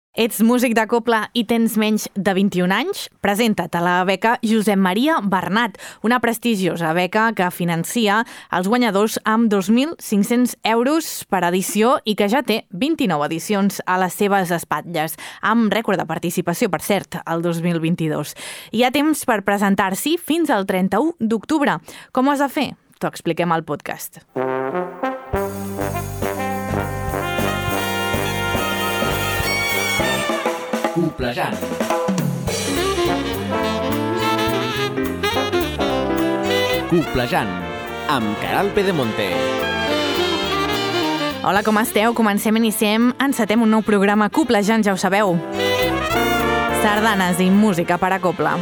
Ets músic de cobla i tens menys de 21 anys? Presenta't a la beca Josep Maria Bernat, una prestigiosa beca que financia els guanyadors amb 2.500 euros per edició i que ja té 29 edicions a les seves espatlles, amb rècord de participació, per cert, el 2022. Hi ha temps per presentar-s'hi fins al 31 d'octubre. Com ho has de fer? T'ho expliquem al podcast. Coblejant. Coblejant, amb Caral Pedemonte. Hola, com esteu? Iniciem, encetem un nou programa Coblejant, ja ho sabeu. Sardanes i música per a cobla.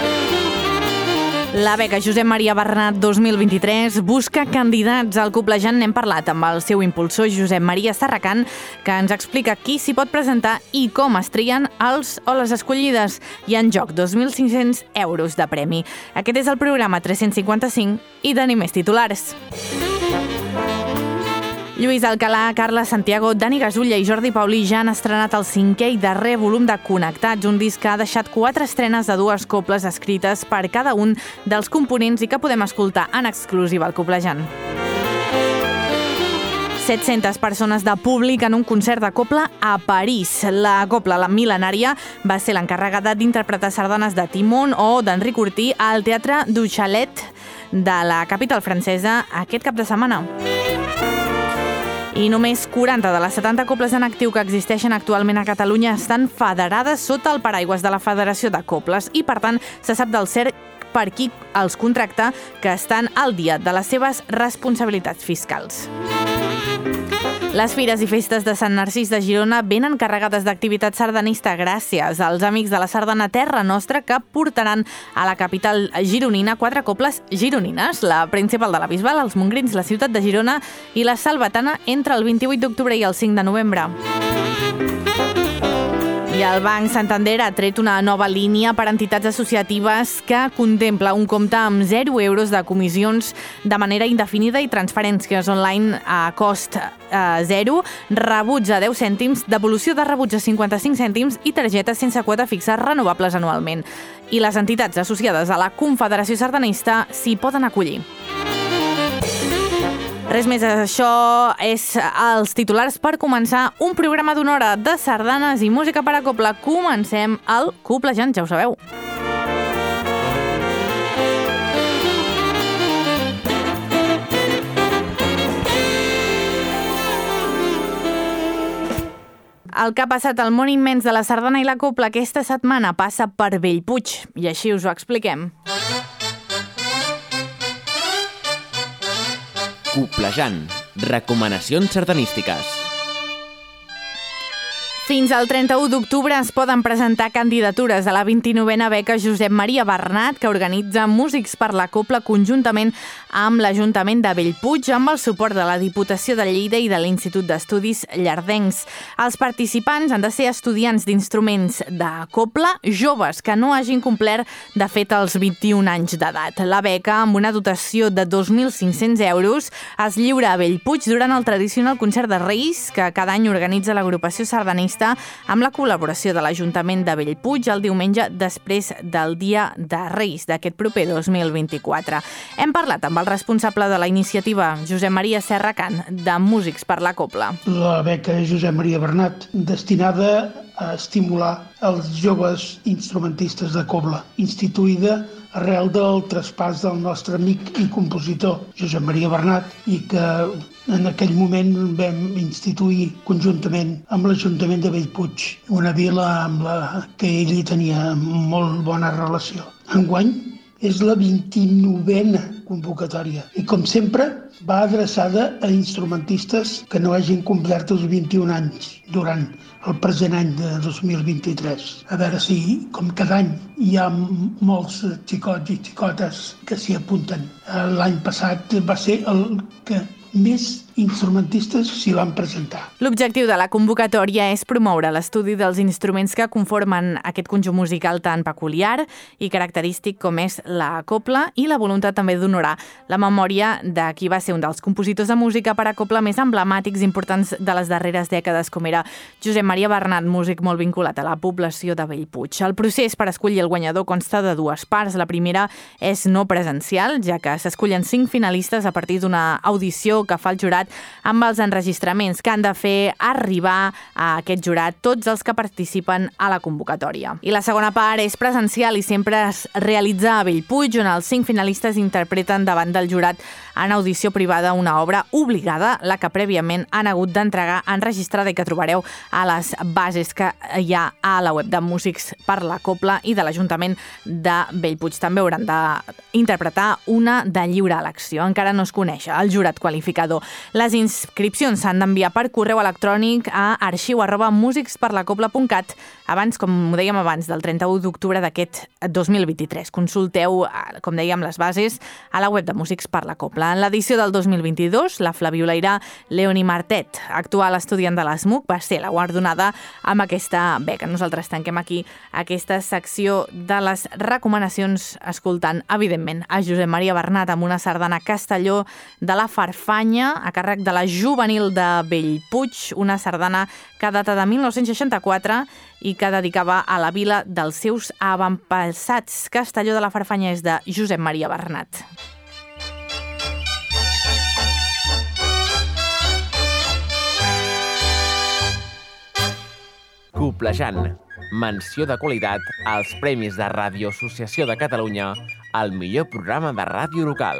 La beca Josep Maria Bernat 2023 busca candidats al Coblejant. N'hem parlat amb el seu impulsor, Josep Maria Serracant, que ens explica qui s'hi pot presentar i com es trien els o les escollides. Hi ha en joc 2.500 euros de premi. Aquest és el programa 355 i tenim més titulars. Lluís Alcalà, Carla Santiago, Dani Gasulla i Jordi Paulí ja han estrenat el 5è i darrer volum de Connectats, un disc que ha deixat 4 estrenes de 2 cobles escrites per cada un dels components i que podem escoltar en exclusiva al Coblejant. 700 persones de públic en un concert de cobla a París. La cobla, la mil·lenària, va ser l'encarregada d'interpretar sardanes de Timon o d'Henri Curtí al Teatre du Chalet de la capital francesa aquest cap de setmana. I només 40 de les 70 cobles en actiu que existeixen actualment a Catalunya estan federades sota el paraigües de la Federació de Cobles i, per tant, se sap del cert per qui els contracta que estan al dia de les seves responsabilitats fiscals. Les fires i festes de Sant Narcís de Girona venen carregades d'activitat sardanista gràcies als amics de la sardana Terra Nostra que portaran a la capital gironina 4 cobles gironines, la principal de la Bisbal, els Montgrins, la ciutat de Girona i la Salvatana entre el 28 d'octubre i el 5 de novembre. I el Banc Santander ha tret una nova línia per a entitats associatives que contempla un compte amb 0 euros de comissions de manera indefinida i transferències online a cost 0, rebuts a 10 cèntims, devolució de rebuts a 55 cèntims i targetes sense quota fixa renovables anualment. I les entitats associades a la Confederació Sardanista s'hi poden acollir. Res més, això és els titulars per començar un programa d'una hora de sardanes i música per a cobla. Comencem el Coblejant, ja ho sabeu. El que ha passat al món immens de la sardana i la cobla aquesta setmana passa per Bellpuig, i així us ho expliquem. Coblejant, recomanacions sardanístiques. Fins al 31 d'octubre es poden presentar candidatures a la 29a beca Josep Maria Bernat, que organitza Músics per la Cobla conjuntament amb l'Ajuntament de Bellpuig, amb el suport de la Diputació de Lleida i de l'Institut d'Estudis Llardencs. Els participants han de ser estudiants d'instruments de cobla, joves que no hagin complert de fet els 21 anys d'edat. La beca, amb una dotació de 2.500 euros, es lliura a Bellpuig durant el tradicional concert de Reis, que cada any organitza l'agrupació sardanista amb la col·laboració de l'Ajuntament de Bellpuig el diumenge després del Dia de Reis d'aquest proper 2024. Hem parlat amb el responsable de la iniciativa, Josep Maria Serracant, de Músics per la Cobla. La beca Josep Maria Bernat, destinada a estimular els joves instrumentistes de cobla, instituïda arrel del traspàs del nostre amic i compositor Josep Maria Bernat i que en aquell moment vam instituir conjuntament amb l'Ajuntament de Bellpuig, una vila amb la que ell hi tenia molt bona relació. Enguany és la 29a convocatòria i, com sempre, va adreçada a instrumentistes que no hagin complert els 21 anys durant el present any de 2023. A veure si, com cada any, hi ha molts xicots i xicotes que s'hi apunten. L'any passat va ser el que més instrumentistes s'hi van presentar. L'objectiu de la convocatòria és promoure l'estudi dels instruments que conformen aquest conjunt musical tan peculiar i característic com és la cobla i la voluntat també d'honorar la memòria de qui va ser un dels compositors de música per a cobla més emblemàtics i importants de les darreres dècades, com era Josep Maria Bernat, músic molt vinculat a la població de Bellpuig. El procés per escollir el guanyador consta de dues parts. La primera és no presencial, ja que s'escullen 5 finalistes a partir d'una audició que fa el jurat amb els enregistraments que han de fer arribar a aquest jurat tots els que participen a la convocatòria. I la segona part és presencial i sempre es realitza a Bellpuig, on els 5 finalistes interpreten davant del jurat en audició privada una obra obligada, la que prèviament han hagut d'entregar enregistrada i que trobareu a les bases que hi ha a la web de Músics per la Cobla i de l'Ajuntament de Bellpuig. També hauran d'interpretar una de lliure elecció. Encara no es coneix el jurat qualificador. Les inscripcions s'han d'enviar per correu electrònic a arxiu@musicsperlacobla.cat abans, com ho dèiem abans, del 31 d'octubre d'aquest 2023. Consulteu, com dèiem, les bases a la web de Músics per la Cobla. En l'edició del 2022, la flabiolaire Leonie Martet, actual estudiant de l'ESMUC, va ser la guardonada amb aquesta beca. Nosaltres tanquem aquí aquesta secció de les recomanacions escoltant, evidentment, a Josep Maria Bernat amb una sardana Castelló de la Farfanya a càrrec de la Juvenil de Bellpuig, una sardana que data de 1964 i que dedicava a la vila dels seus avantpassats. Castelló de la Farfanya és de Josep Maria Bernat. Coblejant. Menció de qualitat als Premis de Ràdio Associació de Catalunya al millor programa de ràdio local.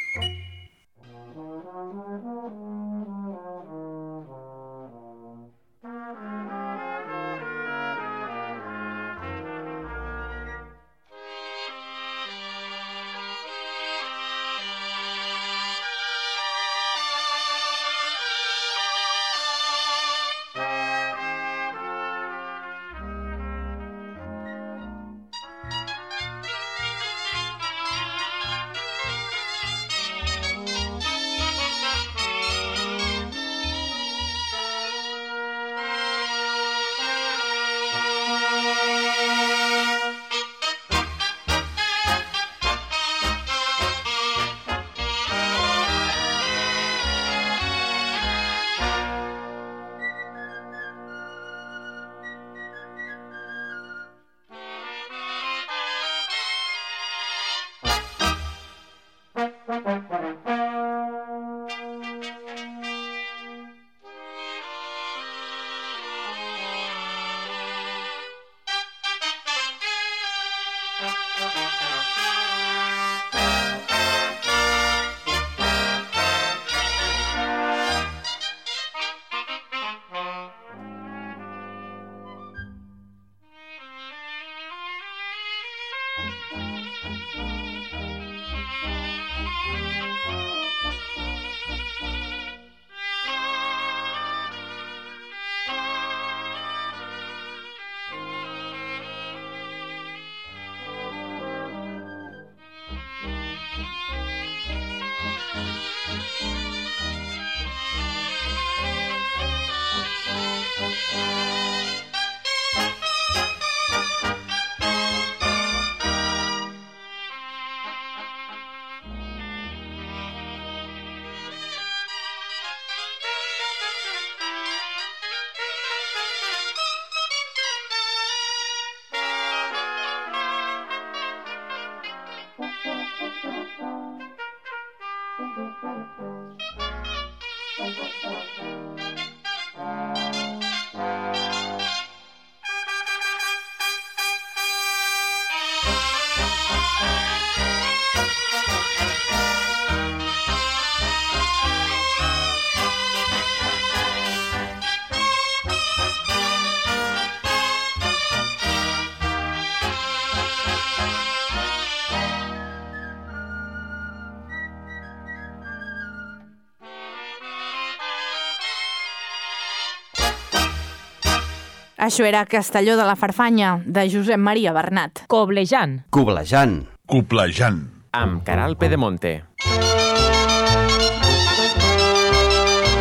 Això era Castelló de la Farfanya, de Josep Maria Bernat. Coblejant. Coblejant. Coblejant. Amb Caral Pedemonte.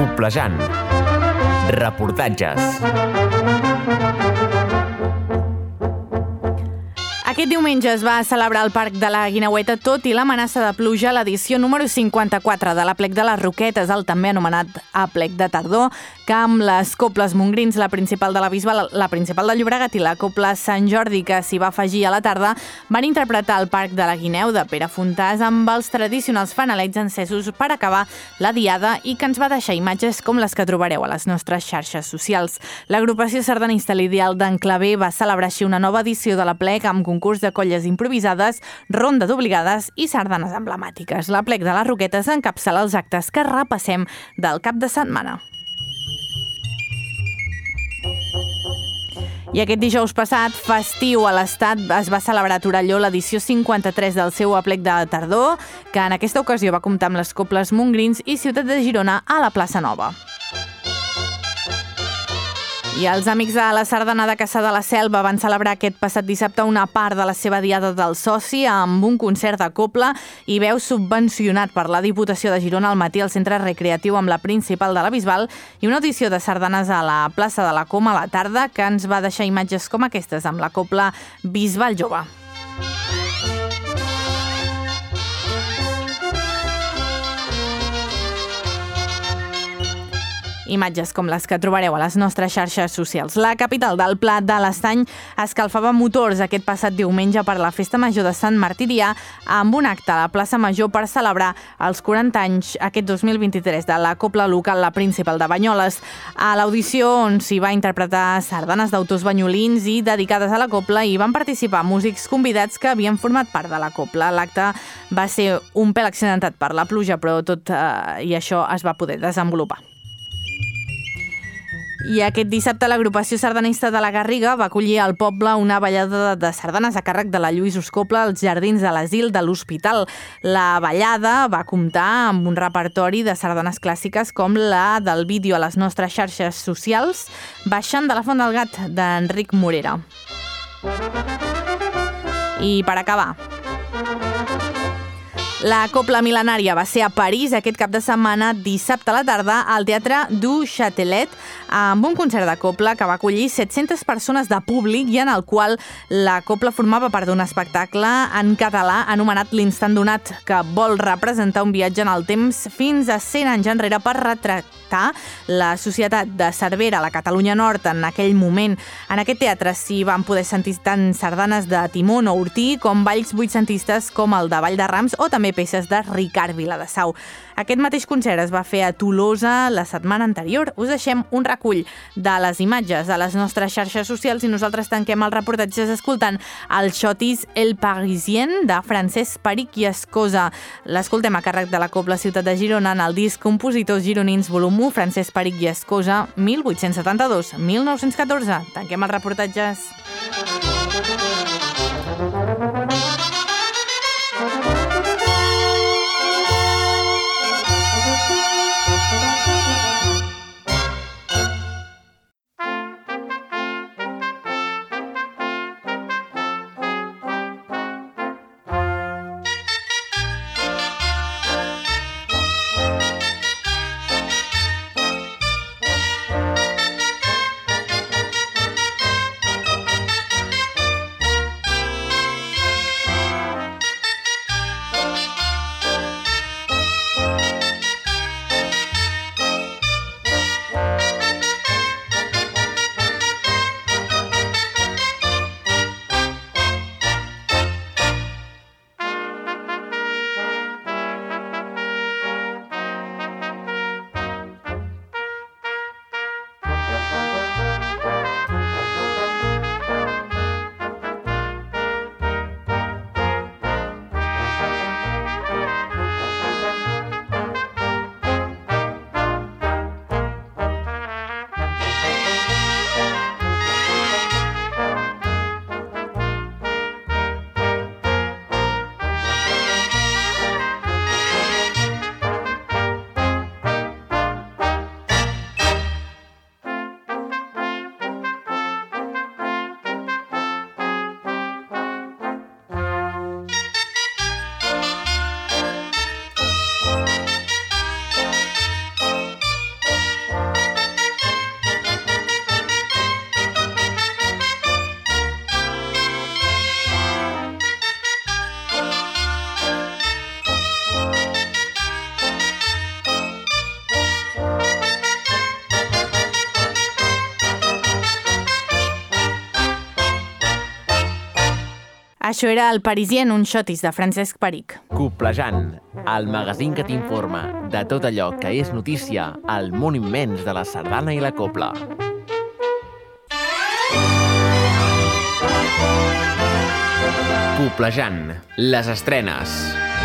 Coplejant. Reportatges. Aquest diumenge es va celebrar al Parc de la Guineueta, tot i l'amenaça de pluja, l'edició número 54 de l'Aplec de les Roquetes, el també anomenat Aplec de Tardor, que amb les Coples Montgrins, la principal de la Bisbal, la principal de Llobregat i la Copla Sant Jordi, que s'hi va afegir a la tarda, van interpretar el Parc de la Guineu de Pere Fontàs amb els tradicionals fanalets encesos per acabar la diada i que ens va deixar imatges com les que trobareu a les nostres xarxes socials. L'agrupació sardanista L'Ideal d'en Clavé va celebrar així una nova edició de l'Aplec amb concurs de colles improvisades, ronda d'obligades i sardanes emblemàtiques. L'Aplec de les Roquetes encapçala els actes que repassem del cap de setmana. I aquest dijous passat, festiu a l'Estat, es va celebrar a Torelló l'edició 53 del seu Aplec de Tardor, que en aquesta ocasió va comptar amb les Coples Montgrins i Ciutat de Girona a la plaça Nova. I els amics de la Sardana de Cassà de la Selva van celebrar aquest passat dissabte una part de la seva diada del soci amb un concert de copla i veu subvencionat per la Diputació de Girona al matí al centre recreatiu amb la principal de la Bisbal i una audició de sardanes a la plaça de la Coma a la tarda que ens va deixar imatges com aquestes amb la copla Bisbal Jove. Imatges com les que trobareu a les nostres xarxes socials. La capital del Pla de l'Estany escalfava motors aquest passat diumenge per la Festa Major de Sant Martirià amb un acte a la plaça Major per celebrar els 40 anys aquest 2023 de la copla local La Principal de Banyoles. A l'audició on s'hi va interpretar sardanes d'autors banyolins i dedicades a la copla hi van participar músics convidats que havien format part de la copla. L'acte va ser un pèl accidentat per la pluja, però tot i això es va poder desenvolupar. I aquest dissabte l'agrupació sardanista de la Garriga va acollir al poble una ballada de sardanes a càrrec de la Lluís Uscopla als jardins de l'asil de l'Hospital. La ballada va comptar amb un repertori de sardanes clàssiques com la del vídeo a les nostres xarxes socials, Baixant de la Font del Gat, d'Enric Morera. I per acabar, la Copla Mil·lenària va ser a París aquest cap de setmana, dissabte a la tarda, al Teatre du Châtelet, amb un concert de copla que va acollir 700 persones de públic i en el qual la copla formava part d'un espectacle en català anomenat L'Instant Donat, que vol representar un viatge en el temps fins a 100 anys enrere per retractar la societat de Cervera, a la Catalunya Nord, en aquell moment. En aquest teatre s'hi van poder sentir tant sardanes de Timón o Ortí com balls vuitcentistes com el de Vall de Rams o també peces de Ricard Viladesau. Aquest mateix concert es va fer a Tolosa la setmana anterior. Us deixem un recull de les imatges a les nostres xarxes socials i nosaltres tanquem els reportatges escoltant el xotis El Parisien de Francesc Perich i Escosa. L'escoltem a càrrec de la Copla Ciutat de Girona en el disc Compositors Gironins volum 1, Francesc Perich i Escosa, 1872-1914. Tanquem els reportatges. Això era el Parisien, un xotis de Francesc Perich. Coplejant, el magazín que t'informa de tot allò que és notícia al món immens de la sardana i la copla. Coplejant, les estrenes.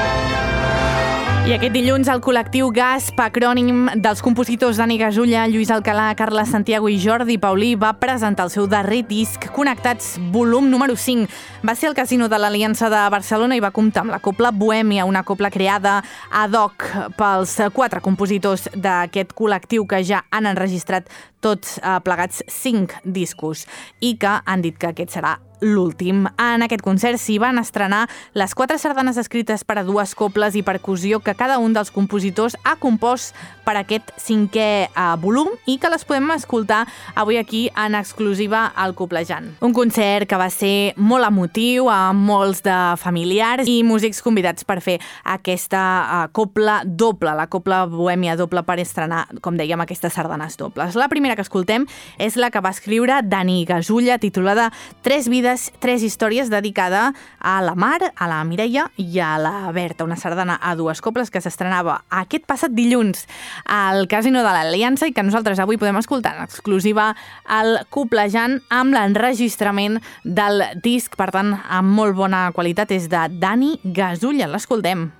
I aquest dilluns el col·lectiu GASP, acrònim dels compositors Dani Gasulla, Lluís Alcalà, Carles Santiago i Jordi Paulí, va presentar el seu darrer disc, Connectats, volum número 5. Va ser al Casino de l'Aliança de Barcelona i va comptar amb la Copla Bohèmia, una copla creada ad hoc pels 4 compositors d'aquest col·lectiu que ja han enregistrat tots plegats 5 discos i que han dit que aquest serà l'últim. En aquest concert s'hi van estrenar les 4 sardanes escrites per a 2 coples i percussió que cada un dels compositors ha compost per aquest 5è volum i que les podem escoltar avui aquí en exclusiva al Coplejant. Un concert que va ser molt emotiu, amb molts de familiars i músics convidats per fer aquesta copla doble, la Copla Bohèmia doble per estrenar, com dèiem, aquestes sardanes dobles. La primera que escoltem és la que va escriure Dani Gasulla, titulada 3 vides, 3 històries, dedicada a la Mar, a la Mireia i a la Berta, una sardana a 2 coples que s'estrenava aquest passat dilluns al Casino de l'Aliança i que nosaltres avui podem escoltar en exclusiva al Coplejant amb l'enregistrament del disc, per tant, amb molt bona qualitat. És de Dani Gasulla. L'escoltem.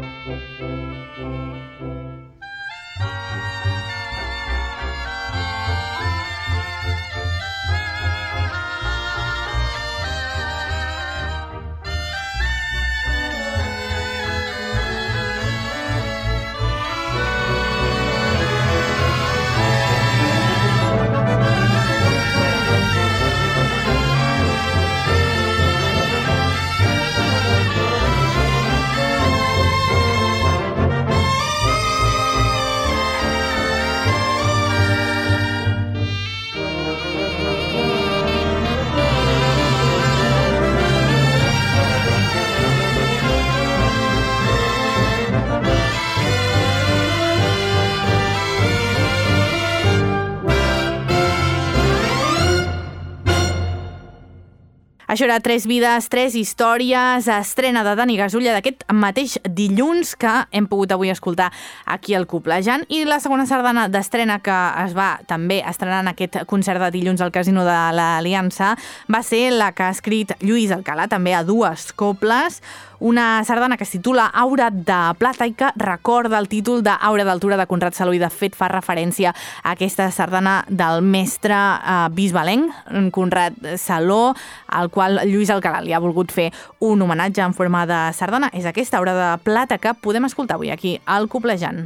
Això era 3 vides, 3 històries, estrena de Dani Gasulla d'aquest mateix dilluns que hem pogut avui escoltar aquí al Coplejant. I la segona sardana d'estrena que es va també estrenar en aquest concert de dilluns al Casino de l'Aliança va ser la que ha escrit Lluís Alcalà, també a 2 cobles, una sardana que es titula Aura de Plata i que recorda el títol d'Aura d'Altura de Conrad Saló i de fet fa referència a aquesta sardana del mestre bisbalenc, Conrad Saló, al qual Lluís Alcalà li ha volgut fer un homenatge en forma de sardana. És aquesta Aura de Plata que podem escoltar avui aquí al Coplejant.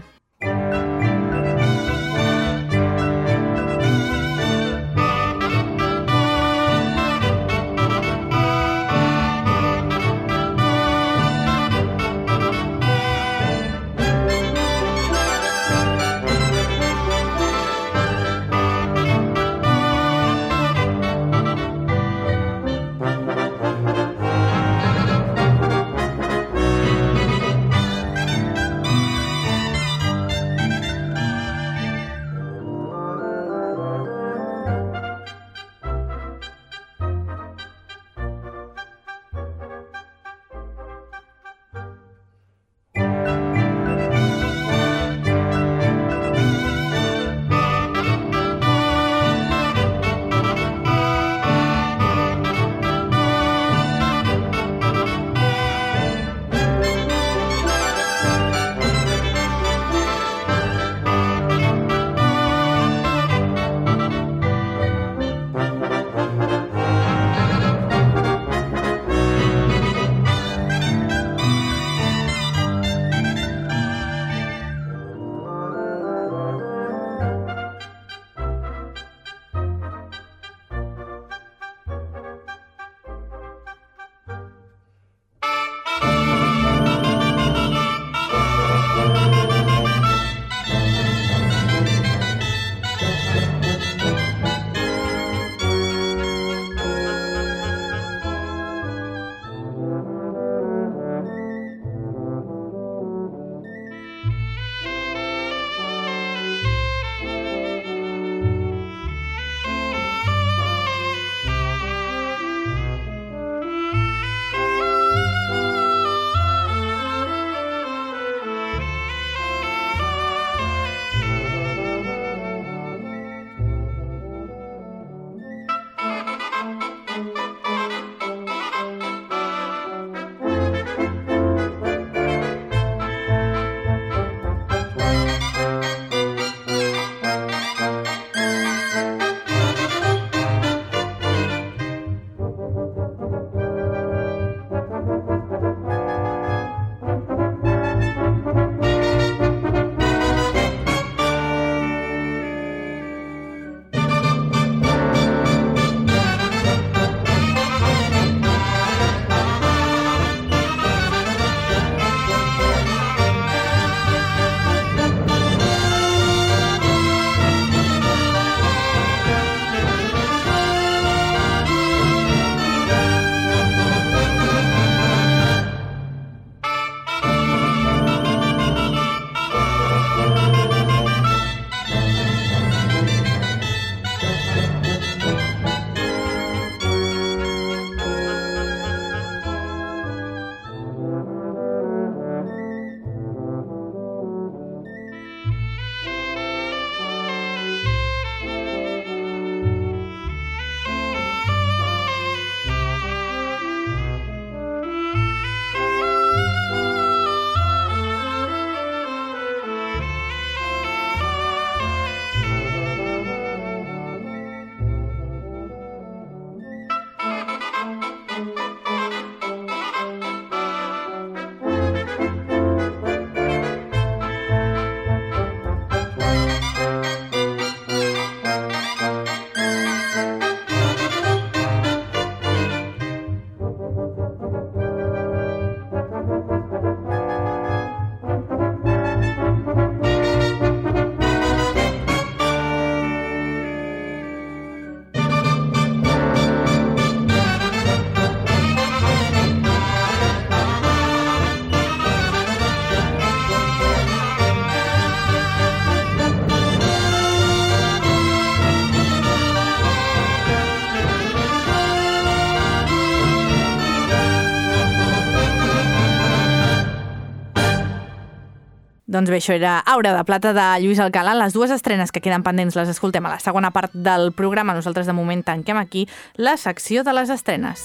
Doncs bé, això era Aura de Plata de Lluís Alcalà. Les dues estrenes que queden pendents les escoltem a la segona part del programa. Nosaltres de moment tanquem aquí la secció de les estrenes.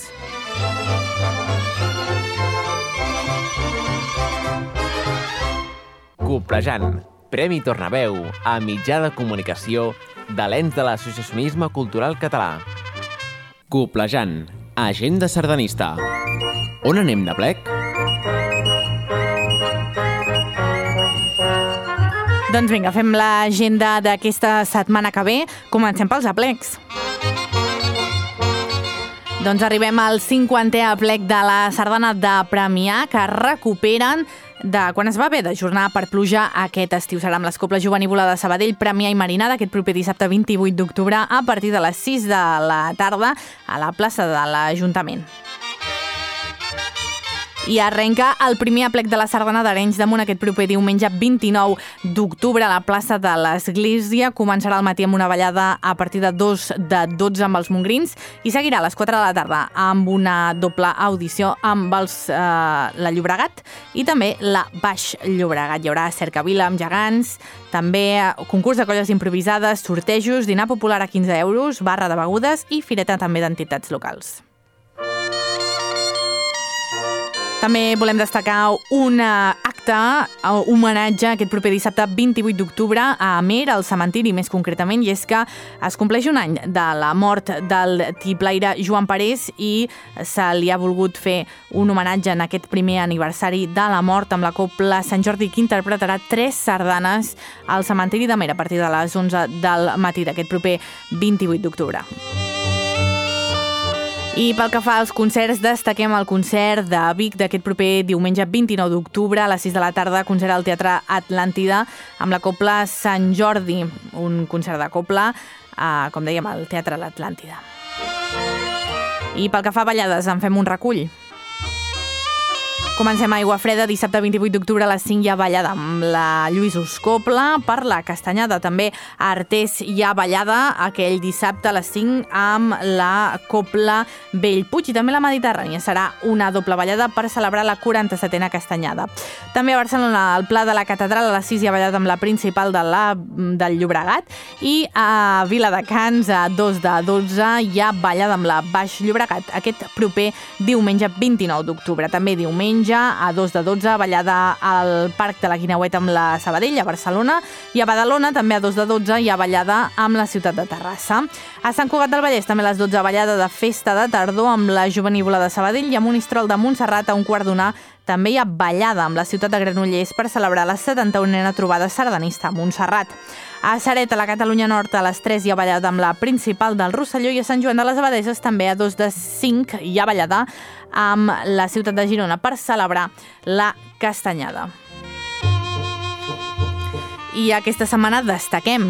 Coplejant, Premi Tornaveu a mitjà de comunicació de l'ens de l'associacionisme cultural català. Coplejant, agenda sardanista. On anem de plec? Doncs vinga, fem l'agenda d'aquesta setmana que ve. Comencem pels aplecs. Doncs arribem al 50è aplec de la sardana de Premià, que recuperen de quan es va haver d'ajornar per pluja aquest estiu. Serà amb les Coples Jovenívola de Sabadell, Premià i Marinada aquest proper dissabte 28 d'octubre a partir de les 6 de la tarda a la plaça de l'Ajuntament. I arrenca el primer aplec de la sardana d'Arenys de Munt aquest proper diumenge 29 d'octubre a la plaça de l'Església. Començarà al matí amb una ballada a partir de 12 amb els mongrins i seguirà a les 4 de la tarda amb una doble audició amb la Llobregat i també la Baix Llobregat. Hi haurà cercavila amb gegants, també concurs de colles improvisades, sortejos, dinar popular a 15 euros, barra de begudes i fireta també d'entitats locals. També volem destacar un acte, homenatge aquest proper dissabte 28 d'octubre a Amer, al cementiri més concretament, i és que es compleix un any de la mort del tiplaire Joan Parés i se li ha volgut fer un homenatge en aquest primer aniversari de la mort amb la Copla Sant Jordi, que interpretarà 3 sardanes al cementiri d'Amer a partir de les 11 del matí d'aquest proper 28 d'octubre. I pel que fa als concerts, destaquem el concert de Vic d'aquest proper diumenge 29 d'octubre a les 6 de la tarda, concert al Teatre Atlàntida amb la Copla Sant Jordi, un concert de copla, com dèiem, al Teatre L'Atlàntida. I pel que fa a ballades, en fem un recull. Comencem a Aigua Freda, dissabte 28 d'octubre a les 5 hi ha ballada amb la Lluís Uscopla. Per la Castanyada també a Artés hi ha ballada aquell dissabte a les 5 amb la Copla Bellpuig i també la Mediterrània. Serà una doble ballada per celebrar la 47a Castanyada. També a Barcelona, al Pla de la Catedral, a les 6 hi ha ballada amb la Principal del Llobregat i a Viladecans a 2 de 12 hi ha ballada amb la Baix Llobregat aquest proper diumenge 29 d'octubre. També diumenge a 2 de 12, ballada al Parc de la Guineueta amb la Sabadell, a Barcelona, i a Badalona, també a 2 de 12, hi ha ballada amb la ciutat de Terrassa. A Sant Cugat del Vallès, també a les 12, ballada de festa de tardor amb la Jovenívola de Sabadell, i a Monistrol de Montserrat, a un quart d'una, també hi ha ballada amb la ciutat de Granollers per celebrar la 71a trobada sardanista a Montserrat. A Ceret, a la Catalunya Nord, a les 3 hi ha ballada amb la Principal del Rosselló i a Sant Joan de les Abadeses també a 2 de 5 hi ha ballada amb la ciutat de Girona per celebrar la Castanyada. I aquesta setmana destaquem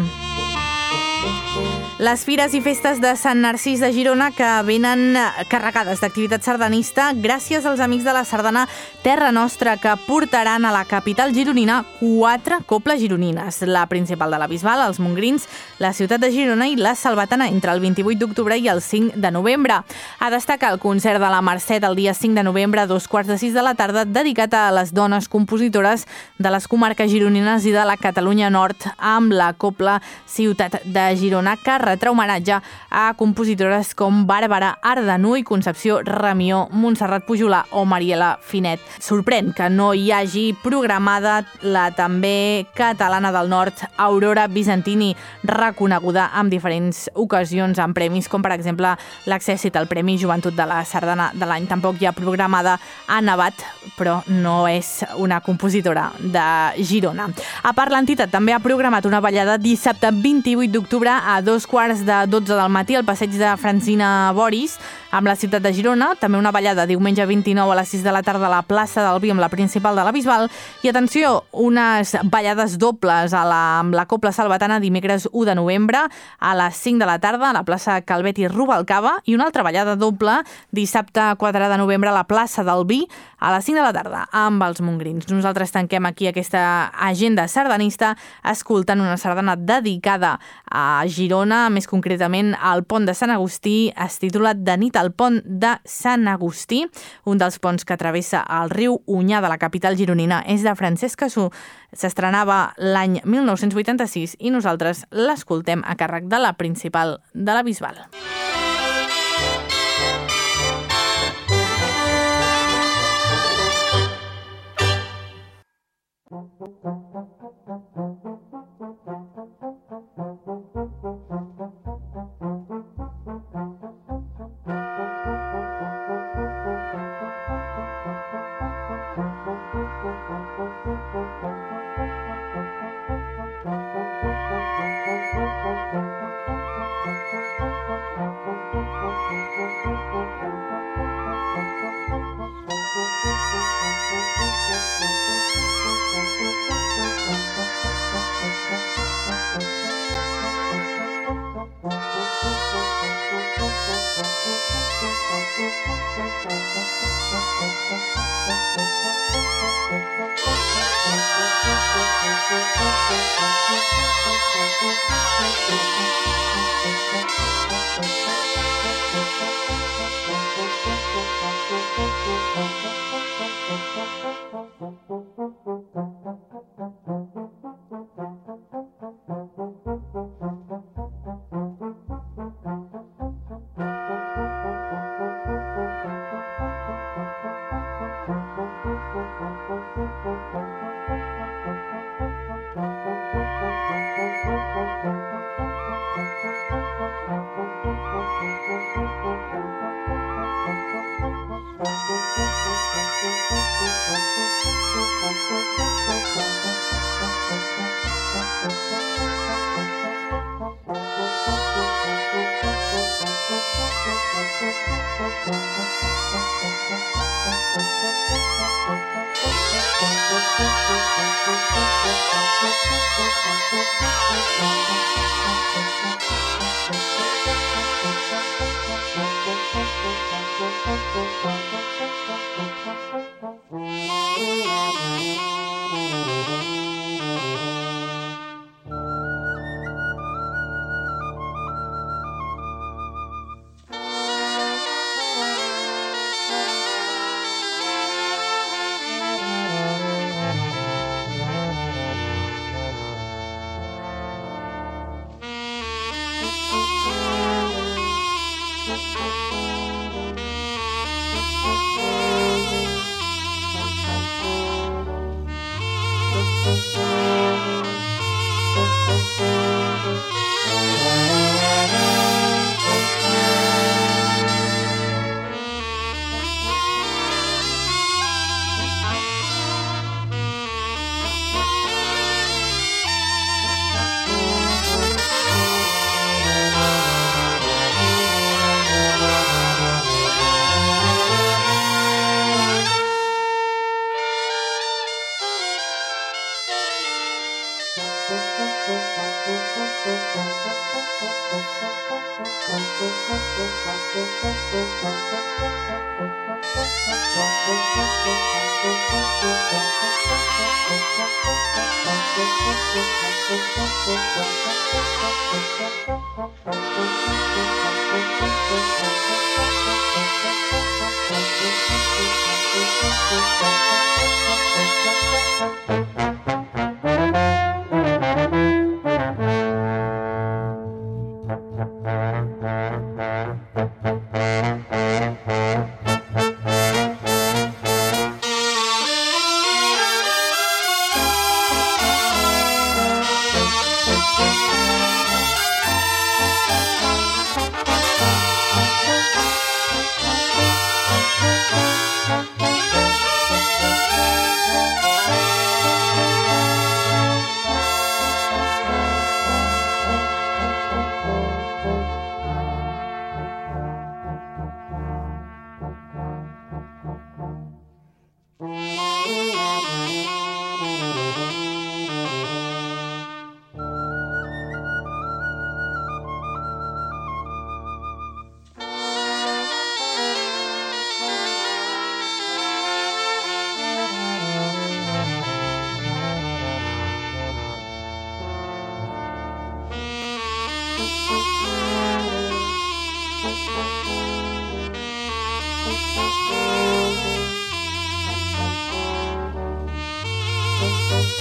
les fires i festes de Sant Narcís de Girona, que venen carregades d'activitat sardanista gràcies als amics de la sardana Terra Nostra, que portaran a la capital gironina 4 coples gironines, la Principal de la Bisbal, els Mongrins, la ciutat de Girona i la Salvatana, entre el 28 d'octubre i el 5 de novembre. A destacar el concert de la Mercè el dia 5 de novembre a 2:45 de la tarda, dedicat a les dones compositores de les comarques gironines i de la Catalunya Nord, amb la Copla Ciutat de Girona, que retrà homenatge a compositores com Bàrbara Ardanú i Concepció Ramió, Montserrat Pujolà o Mariela Finet. Sorprèn que no hi hagi programada la també catalana del nord, Aurora Bizantini, reconeguda en diferents ocasions amb premis, com per exemple l'accèssit al Premi Joventut de la Sardana de l'any. Tampoc hi ha programada Anna Bat, però no és una compositora de Girona. A part, l'entitat també ha programat una ballada dissabte 28 d'octubre a 2:15 del matí al passeig de Francina Boris, amb la ciutat de Girona. També una ballada diumenge 29 a les 6 de la tarda a la plaça del Vi amb la Principal de la Bisbal. I atenció, unes ballades dobles amb la Copla Salvatana dimecres 1 de novembre a les 5 de la tarda a la plaça Calvet i Rubalcaba, i una altra ballada doble dissabte 4 de novembre a la plaça del Vi a les 5 de la tarda amb els Mongrins. Nosaltres tanquem aquí aquesta agenda sardanista escoltant una sardana dedicada a Girona, més concretament al Pont de Sant Agustí, es titula De nit al del pont de Sant Agustí, un dels ponts que travessa el riu Onyar de la capital gironina. És de Francesc Cassú, s'estrenava l'any 1986 i nosaltres l'escoltem a càrrec de la Principal de la Bisbal.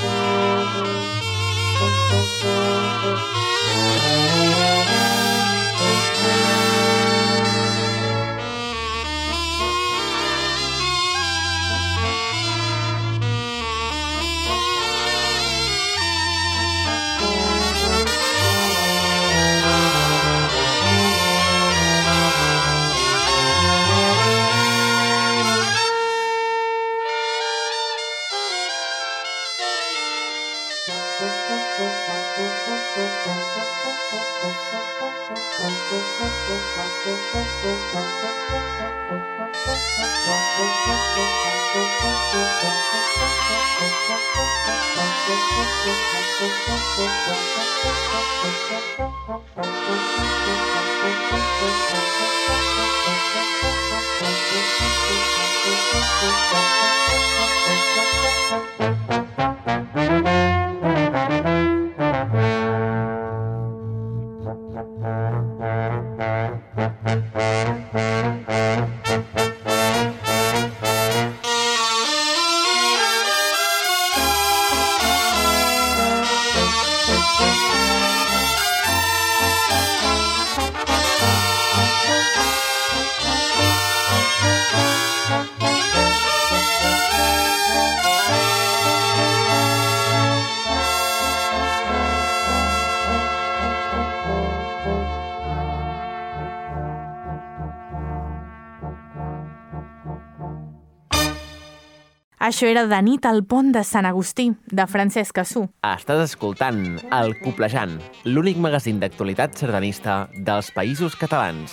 Això era De nit al pont de Sant Agustí, de Francesc Cassú. Estàs escoltant El Coplejant, l'únic magazín d'actualitat sardanista dels Països Catalans.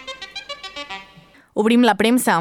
Obrim la premsa.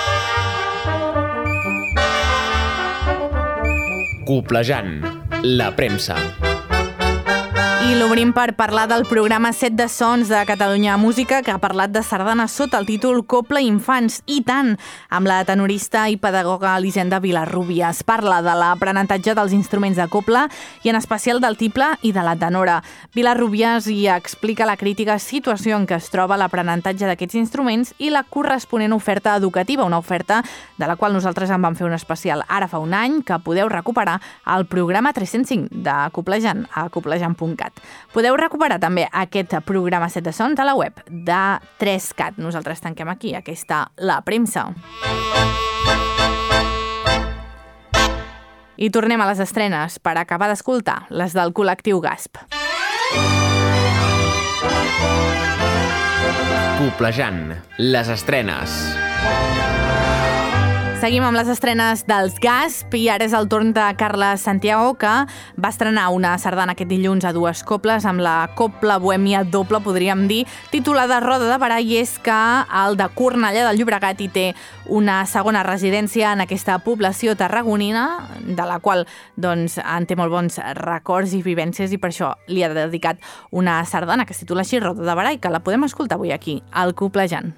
Coplejant, la premsa. I l'obrim per parlar del programa 7 de Sons de Catalunya Música, que ha parlat de sardana sota el títol Copla Infants, i tant, amb la tenorista i pedagoga Elisenda Vilarrubia. Es parla de l'aprenentatge dels instruments de copla i en especial del tiple i de la tenora. Vilarrubias hi explica la crítica situació en què es troba l'aprenentatge d'aquests instruments i la corresponent oferta educativa, una oferta de la qual nosaltres en vam fer un especial ara fa un any, que podeu recuperar al programa 305 de Coplejant, a coplejant.cat. Podeu recuperar també aquest programa 7 de Sons a la web de 3CAT. Nosaltres tanquem aquí aquesta la premsa. I tornem a les estrenes per acabar d'escoltar les del col·lectiu GASP. Coplejant, les estrenes. Seguim amb les estrenes dels GASP i ara és el torn de Carla Santiago, que va estrenar una sardana aquest dilluns a dues coples amb la Copla Bohèmia doble, podríem dir, titulada Roda de Barà, i és que el de Cornellà del Llobregat hi té una segona residència en aquesta població tarragonina, de la qual doncs, en té molt bons records i vivències, i per això li ha dedicat una sardana que es titula així, Roda de Barà, i que la podem escoltar avui aquí, al Coplejant.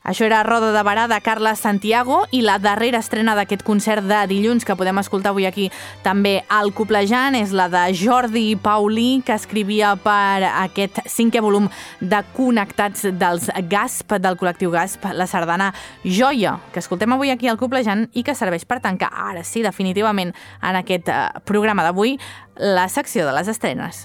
Això era Roda de Barà de Carles Santiago i la darrera estrena d'aquest concert de dilluns que podem escoltar avui aquí també al Coplejant és la de Jordi Paulí, que escrivia per aquest 5è volum de Connectats dels GASP, del col·lectiu GASP, la sardana Joia, que escoltem avui aquí al Coplejant i que serveix per tancar, ara sí, definitivament, en aquest programa d'avui, la secció de les estrenes.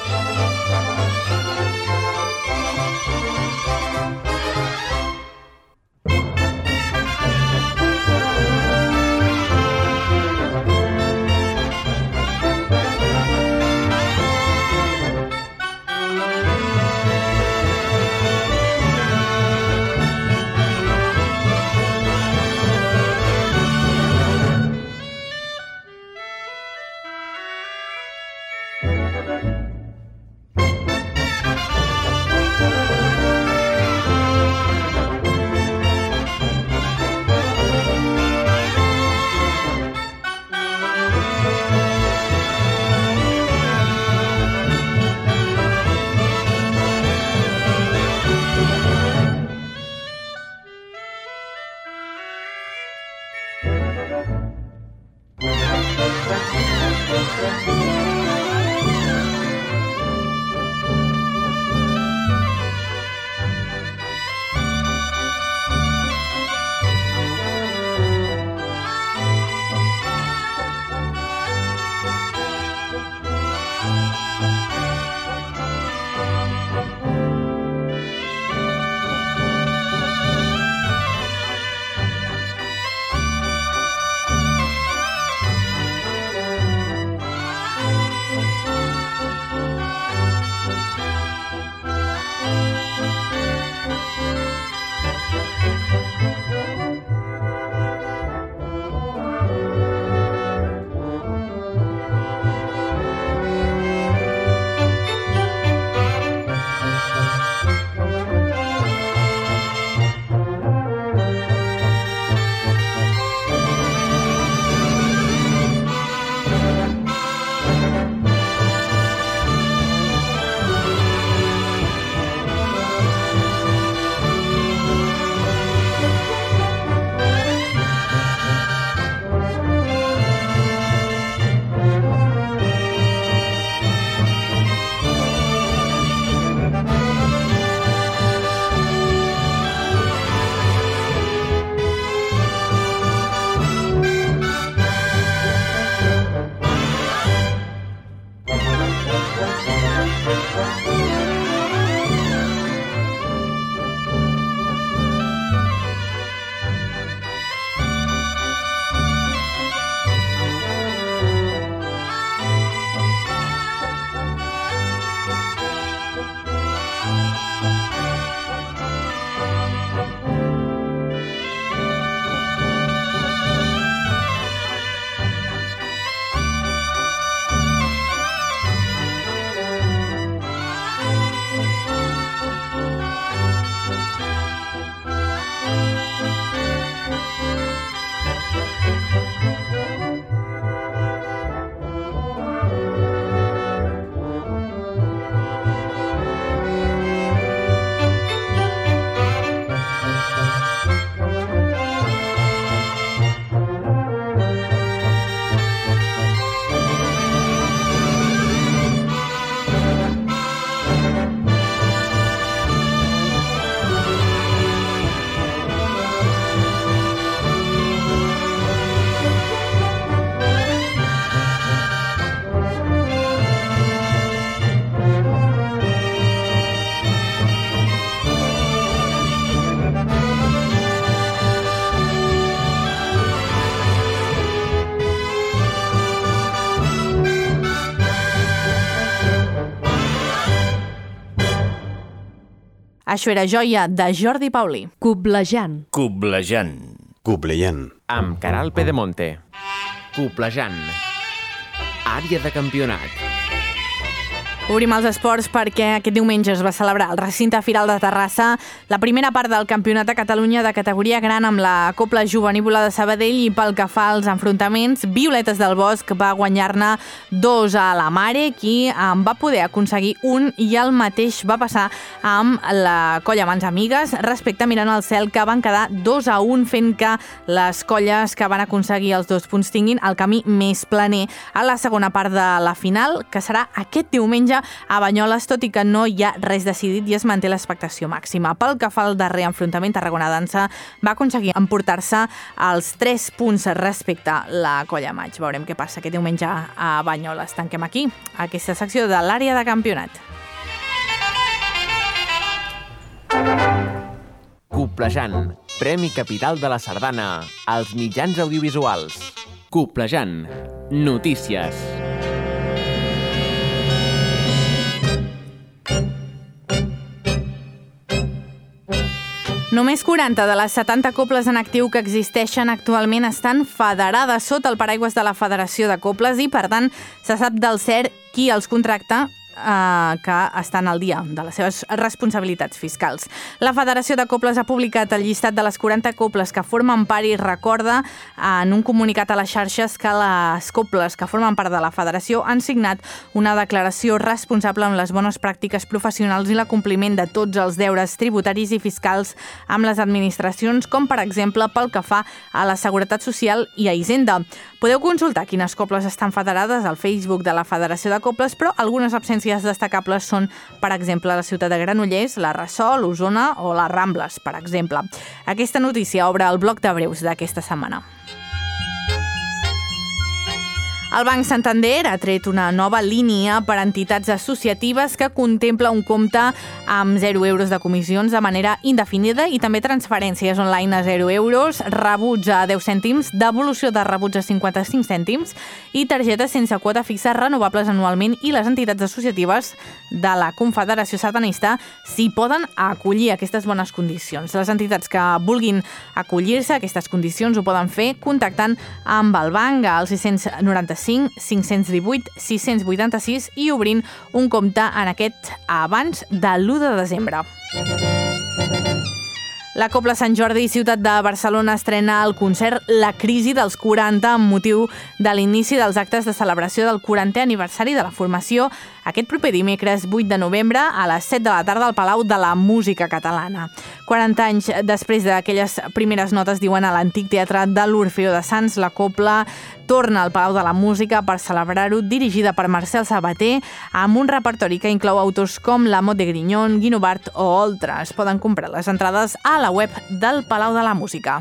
Això era Joia, de Jordi Paulí. Coplejant. Coplejant. Coplejant. Amb Caral Pedemonte. Coplejant. Àrea de campionat. Obrim els esports perquè aquest diumenge es va celebrar al recinte Firal de Terrassa la primera part del Campionat de Catalunya de categoria gran amb la Copla Jovenívola de Sabadell, i pel que fa als enfrontaments, Violetes del Bosc va guanyar-ne 2 a la Mare, qui en va poder aconseguir un, i el mateix va passar amb la colla Mans Amigues respecte a Mirant al Cel, que van quedar 2-1, fent que les colles que van aconseguir els 2 punts tinguin el camí més planer a la segona part de la final, que serà aquest diumenge a Banyoles, tot i que no hi ha res decidit i es manté l'expectació màxima. Pel que fa al darrer enfrontament, Tarragona Dansa va aconseguir emportar-se els 3 punts respecte a la colla Maig. Veurem què passa aquest diumenge a Banyoles. Tanquem aquí aquesta secció de l'àrea de campionat. Coplejant, Premi Capital de la Sardana als mitjans audiovisuals. Coplejant, notícies. Només 40 de les 70 coples en actiu que existeixen actualment estan federades sota el paraigües de la Federació de Coples i, per tant, se sap del cert qui els contracta, que estan al dia de les seves responsabilitats fiscals. La Federació de Coples ha publicat el llistat de les 40 coples que formen part i recorda en un comunicat a les xarxes que les coples que formen part de la Federació han signat una declaració responsable amb les bones pràctiques professionals i l'acompliment de tots els deures tributaris i fiscals amb les administracions, com per exemple pel que fa a la Seguretat Social i a Hisenda. Podeu consultar quines coples estan federades al Facebook de la Federació de Coples, però algunes absències destacables són, per exemple, la ciutat de Granollers, la Ressol, Osona o les Rambles, per exemple. Aquesta notícia obre el bloc de breus d'aquesta setmana. El Banc Santander ha tret una nova línia per a entitats associatives que contempla un compte amb 0 euros de comissions de manera indefinida i també transferències online a 0 euros, rebuts a 10 cèntims, devolució de rebuts a 55 cèntims i targetes sense quota fixa renovables anualment, i les entitats associatives de la Confederació Sardanista s'hi poden acollir a aquestes bones condicions. Les entitats que vulguin acollir-se a aquestes condicions ho poden fer contactant amb el banc al 695 518 686 i obrint un compte en aquest abans de l'1 de desembre. La Copla Sant Jordi, ciutat de Barcelona, estrena el concert La crisi dels 40 amb motiu de l'inici dels actes de celebració del 40è aniversari de la formació aquest proper dimecres 8 de novembre a les 7 de la tarda al Palau de la Música Catalana. 40 anys després d'aquelles primeres notes, diuen, a l'antic teatre de l'Orfeó de Sants, la Copla torna al Palau de la Música per celebrar-ho, dirigida per Marcel Sabater, amb un repertori que inclou autors com La Mot de Grignon, Guinovart o altres. Poden comprar les entrades a la web del Palau de la Música.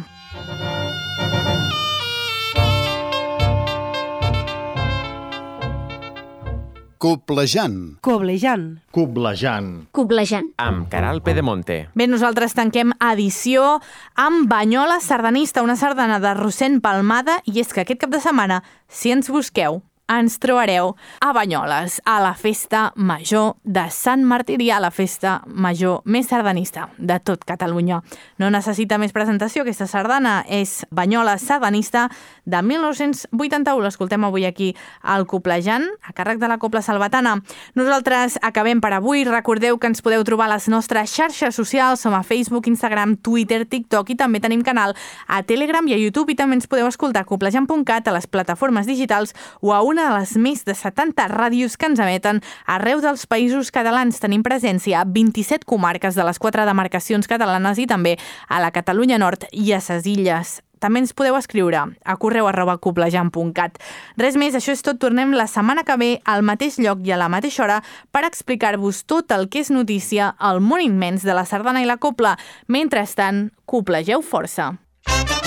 Coblejant. Coblejant. Coblejant. Coblejant. Amb Caral Pedemonte. Bé, nosaltres tanquem edició amb Banyoles Sardanista, una sardana de Rossend Palmada, i és que aquest cap de setmana, si ens busqueu, ens trobareu a Banyoles, a la festa major de Sant Martirià, la festa major més sardanista de tot Catalunya. No necessita més presentació, aquesta sardana és Banyoles Sardanista de 1981. L'escoltem avui aquí al Coplejant, a càrrec de la Copla Salvatana. Nosaltres acabem per avui. Recordeu que ens podeu trobar a les nostres xarxes socials, som a Facebook, Instagram, Twitter, TikTok, i també tenim canal a Telegram i a YouTube, i també ens podeu escoltar a coplejant.cat, a les plataformes digitals o a una de les més de 70 ràdios que ens emeten arreu dels països catalans. Tenim presència a 27 comarques de les 4 demarcacions catalanes i també a la Catalunya Nord i a ses illes. També ens podeu escriure a correu@coplejant.cat. Res més, això és tot. Tornem la setmana que ve al mateix lloc i a la mateixa hora per explicar-vos tot el que és notícia al món immens de la sardana i la copla. Mentrestant, coplegeu força.